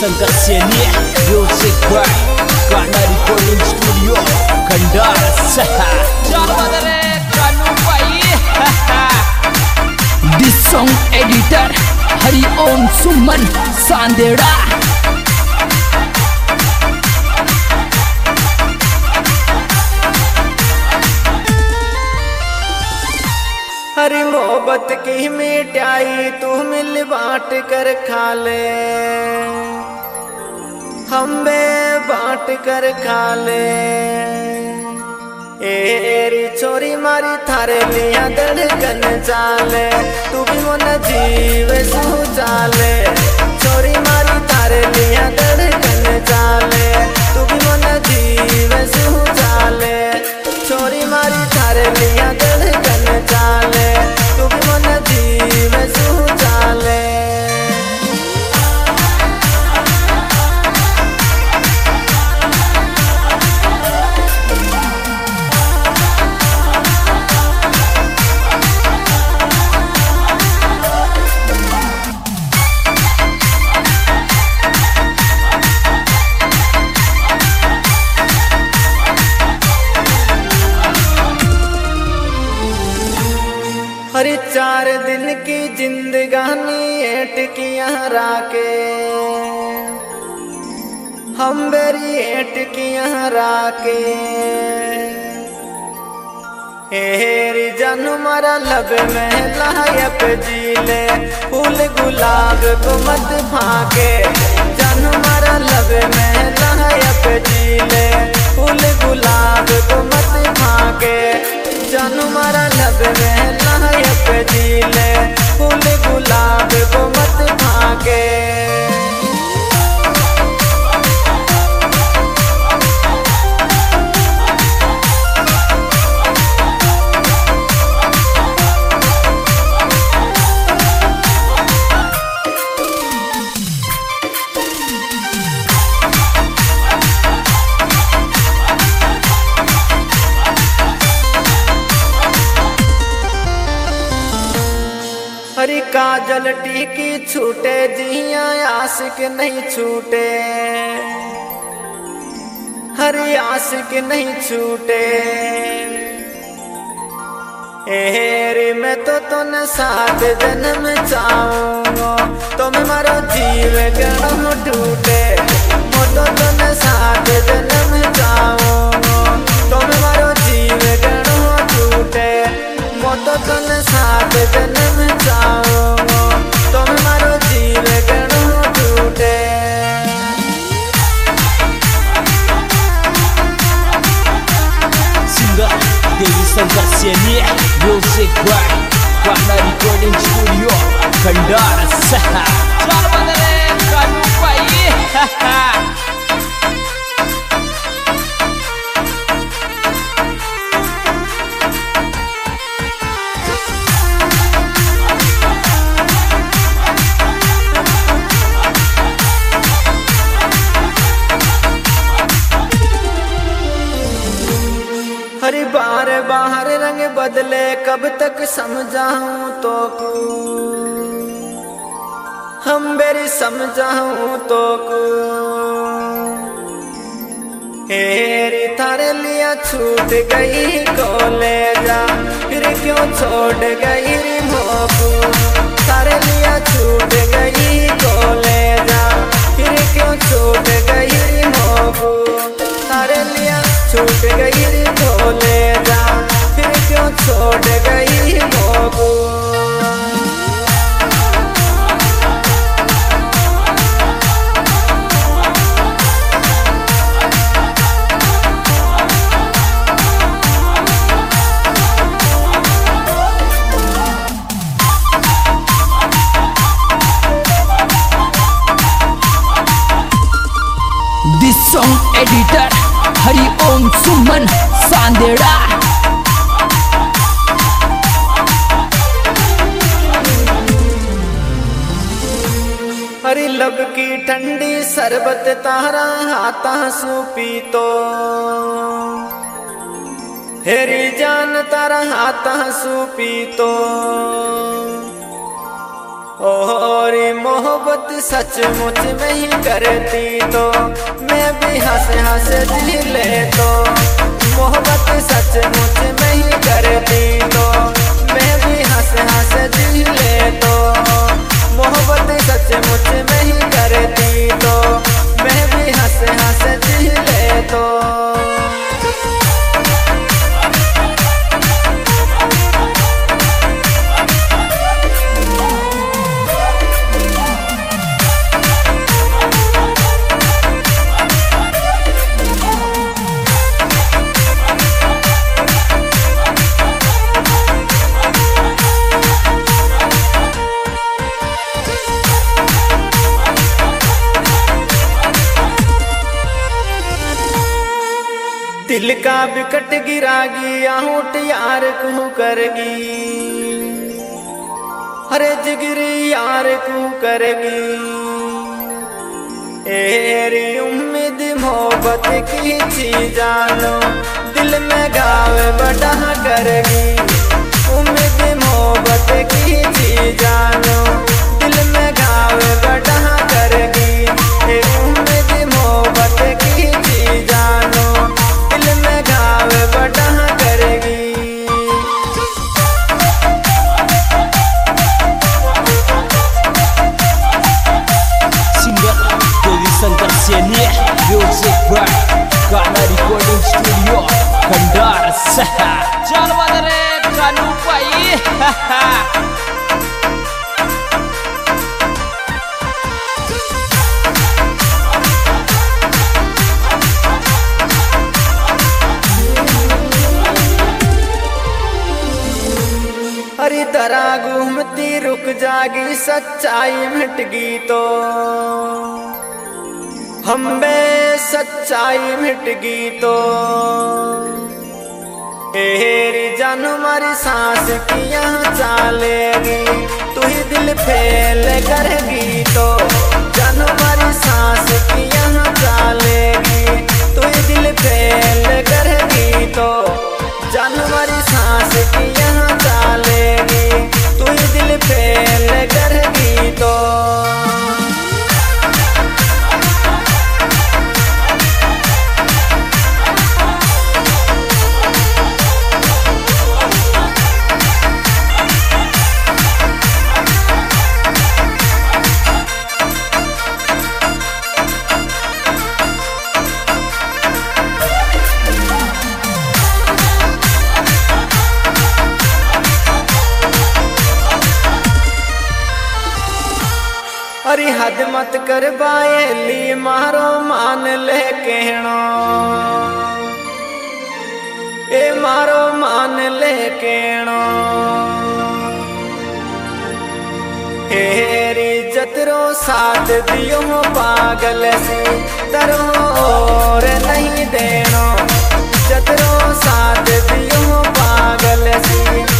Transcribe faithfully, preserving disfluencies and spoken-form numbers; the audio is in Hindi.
शंकर सैनी म्यूजिक बाय गाना रिकॉर्डिंग स्टूडियो खंडार सहा चावदरे कानू भाई this song editor Hariom Suman सांदेड़ा। हरी मोहब्बत की मिठाई तू मिल बांट कर खा ले, हम बे बांट कर खा ले। एरी छोरी मारी थारे लिया धड़कन चाले, तू भी मन जीव सू चाले। छोरी मारी थारे लिया धड़कन चाले, तू भी मन जीव सू चाले। छोरी मारी थारे लिया धड़कन चाले, तू भी मन जीव सू चाले। हरी चार दिन की जिंदगानी एट किया राके, हम बेरी एट किया राके। हेरी जानू मारा लब में लायक जीले, फूल गुलाब को मत फाके। जानू मारा लब में लायक जीले, फूल गुलाब को मत फाके। जानू मारा लब में लायक जीले, फूल गुलाब को मत फाके। हरी काजल टीकी छूटे जिया आशिक नहीं छूटे, हरी आशिक नहीं छूटे। हेरी मैं तो तुन सात जन्म चाहूंगा, तुम मारो जीव गणम टूटे। मैं तो तुन सात जन्म चाहूंगा, तुम मारो जीव गणम टूटे। मैं तो तुन सात जन्म चाहूंगा, तुम मारो जीव गणम टूटे। Singer Devi Shankar Saini music by गाना रिकॉर्डिंग स्टूडियो खंडार सहा चावदरे कानू भाई। हरी बार बाहर रंग बदले कब तक समझाऊं तो को, हम बेरी समझाऊं तो को। हेरी थारे लिया छूट गई कॉलेजा, फिर क्यों छोड़ गई रे मोकू। थारे लिया छूट गई कॉलेजा, फिर क्यों छोड़ गई रे मोकू। थारे लिया छूट गई रे कॉलेजा, फिर क्यों छोड़ गई मोकू। This song editor Hariom Suman सांदेड़ा। हरी लब की ठंडी शरबत तारा हाथा सूपी तो, हेरी जान तारा हाथा सूपी तो। और मोहब्बत सचमुच में ही करती तो मैं भी हंस हंस जी ले तो मोहब्बत सचमुच में ही करती तो मैं भी हंस हंस जी ले तो मोहब्बत सचमुच में ही करती तो मैं भी हंस हंस जी ले तो दिल का बिकट गिरागी आहूट यार कू करगी हरे जिगरी यार कू करगी एरी उम्मीद मोहब्बत की चीज जानो दिल में गाव बड़ा करगी उम्मीद मोहब्बत की चीज जानो दिल में गाव बड़ा करगी ए उम्मीद मोहब्बत की चीज जानो बड़ा करेगी singer Devi Shankar Saini music by गाना रिकॉर्डिंग स्टूडियो खंडार चल बदरे कानू पाई हरी तरह घूमती रुक जागी सच्चाई मिटगी तो हम में सच्चाई मिटगी तो तेरी जान हमारी सांस की यहाँ चालेगी तू ही दिल फेल करेगी तो जान हमारी सांस की यहाँ चालेगी तू ही दिल फेल करेगी तो जान हमारी सांस की यहाँ चालेगी तू ही दिल फेल करेगी तो अरे हद मत कर बायली मारो मान ले कहना ए मारो मान ले कहना हेरी जतरो साथ दियो पागल से तरो और नहीं देना जतरो साथ दियो पागल से